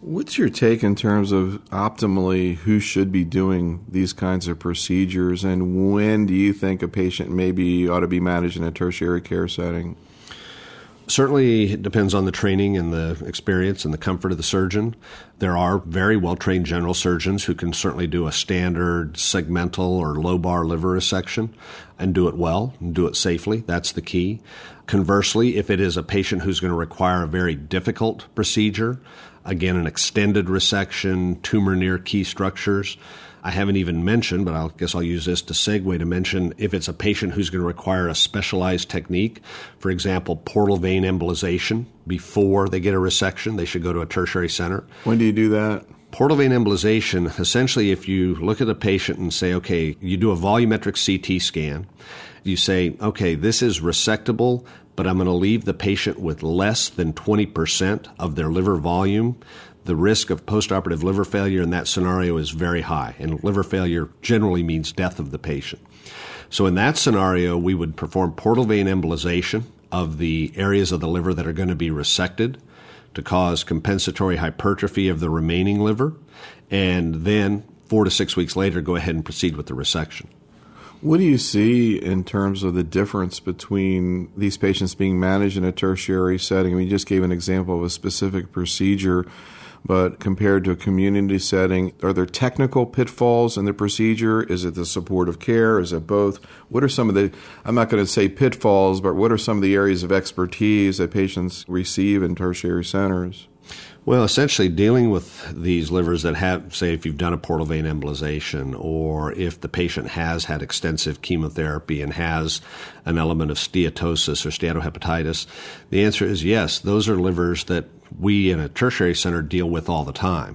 What's your take in terms of optimally who should be doing these kinds of procedures, and when do you think a patient maybe ought to be managed in a tertiary care setting? Certainly, it depends on the training and the experience and the comfort of the surgeon. There are very well-trained general surgeons who can certainly do a standard segmental or lobar liver resection and do it well and do it safely. That's the key. Conversely, if it is a patient who's going to require a very difficult procedure, again, an extended resection, tumor near key structures, I haven't even mentioned, but I guess I'll use this to segue to mention if it's a patient who's going to require a specialized technique, for example, portal vein embolization before they get a resection, they should go to a tertiary center. When do you do that? Portal vein embolization, essentially if you look at a patient and say, okay, you do a volumetric CT scan, you say, okay, this is resectable, but I'm going to leave the patient with less than 20% of their liver volume. The risk of postoperative liver failure in that scenario is very high, and liver failure generally means death of the patient. So in that scenario, we would perform portal vein embolization of the areas of the liver that are going to be resected to cause compensatory hypertrophy of the remaining liver, and then 4 to 6 weeks later, go ahead and proceed with the resection. What do you see in terms of the difference between these patients being managed in a tertiary setting? I mean, you just gave an example of a specific procedure, but compared to a community setting, are there technical pitfalls in the procedure? Is it the supportive care? Is it both? What are some of the, I'm not going to say pitfalls, but what are some of the areas of expertise that patients receive in tertiary centers? Well, essentially dealing with these livers that have, say, if you've done a portal vein embolization or if the patient has had extensive chemotherapy and has an element of steatosis or steatohepatitis, the answer is yes. Those are livers that we in a tertiary center deal with all the time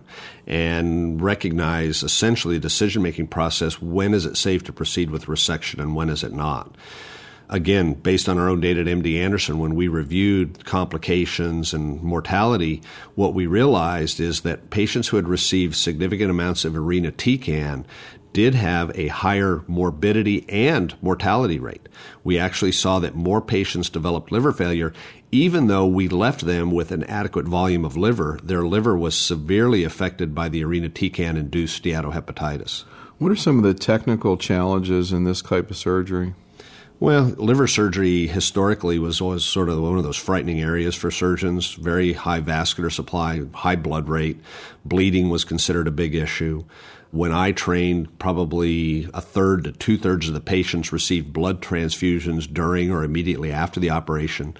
and recognize essentially the decision-making process. When is it safe to proceed with resection and when is it not? Again, based on our own data at MD Anderson, when we reviewed complications and mortality, what we realized is that patients who had received significant amounts of irinotecan did have a higher morbidity and mortality rate. We actually saw that more patients developed liver failure. Even though we left them with an adequate volume of liver, their liver was severely affected by the irinotecan-induced steatohepatitis. What are some of the technical challenges in this type of surgery? Well, liver surgery historically was always sort of one of those frightening areas for surgeons. Very high vascular supply, high blood rate. Bleeding was considered a big issue. When I trained, probably a third to two-thirds of the patients received blood transfusions during or immediately after the operation.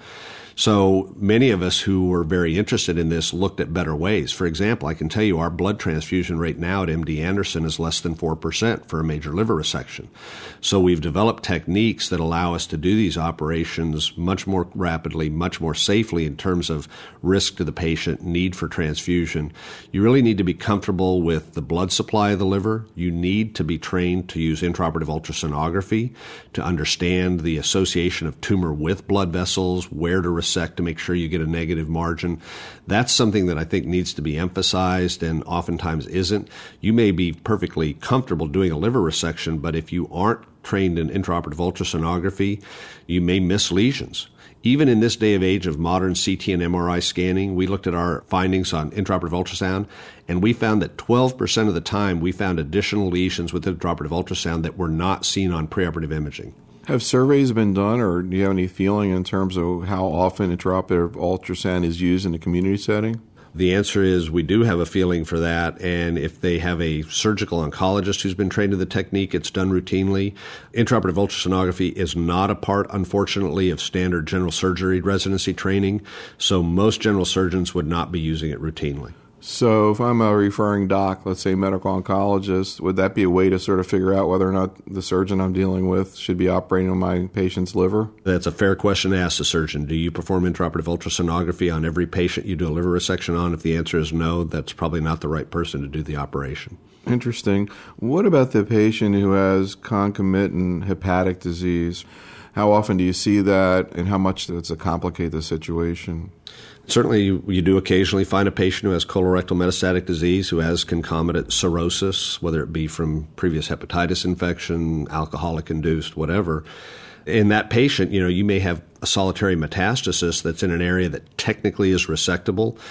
So many of us who were very interested in this looked at better ways. For example, I can tell you our blood transfusion rate now at MD Anderson is less than 4% for a major liver resection. So we've developed techniques that allow us to do these operations much more rapidly, much more safely in terms of risk to the patient, need for transfusion. You really need to be comfortable with the blood supply of the liver. You need to be trained to use intraoperative ultrasonography to understand the association of tumor with blood vessels, where to resect to make sure you get a negative margin. That's something that I think needs to be emphasized and oftentimes isn't. You may be perfectly comfortable doing a liver resection, but if you aren't trained in intraoperative ultrasonography, you may miss lesions. Even in this day of age of modern CT and MRI scanning, we looked at our findings on intraoperative ultrasound, and we found that 12% of the time we found additional lesions with intraoperative ultrasound that were not seen on preoperative imaging. Have surveys been done, or do you have any feeling in terms of how often intraoperative ultrasound is used in a community setting? The answer is we do have a feeling for that, and if they have a surgical oncologist who's been trained in the technique, it's done routinely. Intraoperative ultrasonography is not a part, unfortunately, of standard general surgery residency training, so most general surgeons would not be using it routinely. So if I'm a referring doc, let's say medical oncologist, would that be a way to sort of figure out whether or not the surgeon I'm dealing with should be operating on my patient's liver? That's a fair question to ask the surgeon. Do you perform intraoperative ultrasonography on every patient you do a liver resection on? If the answer is no, that's probably not the right person to do the operation. Interesting. What about the patient who has concomitant hepatic disease? How often do you see that, and how much does it complicate the situation? Certainly, you do occasionally find a patient who has colorectal metastatic disease, who has concomitant cirrhosis, whether it be from previous hepatitis infection, alcoholic-induced, whatever. In that patient, you may have a solitary metastasis that's in an area that technically is resectable,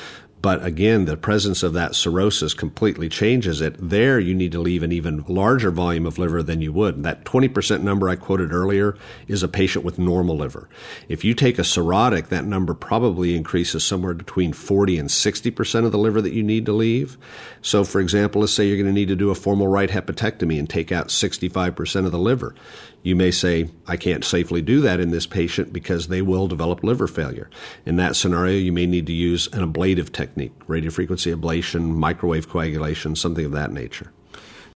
But again, the presence of that cirrhosis completely changes it. There, you need to leave an even larger volume of liver than you would. That 20% number I quoted earlier is a patient with normal liver. If you take a cirrhotic, that number probably increases somewhere between 40 and 60% of the liver that you need to leave. So, for example, let's say you're going to need to do a formal right hepatectomy and take out 65% of the liver. You may say, I can't safely do that in this patient because they will develop liver failure. In that scenario, you may need to use an ablative technique, radiofrequency ablation, microwave coagulation, something of that nature.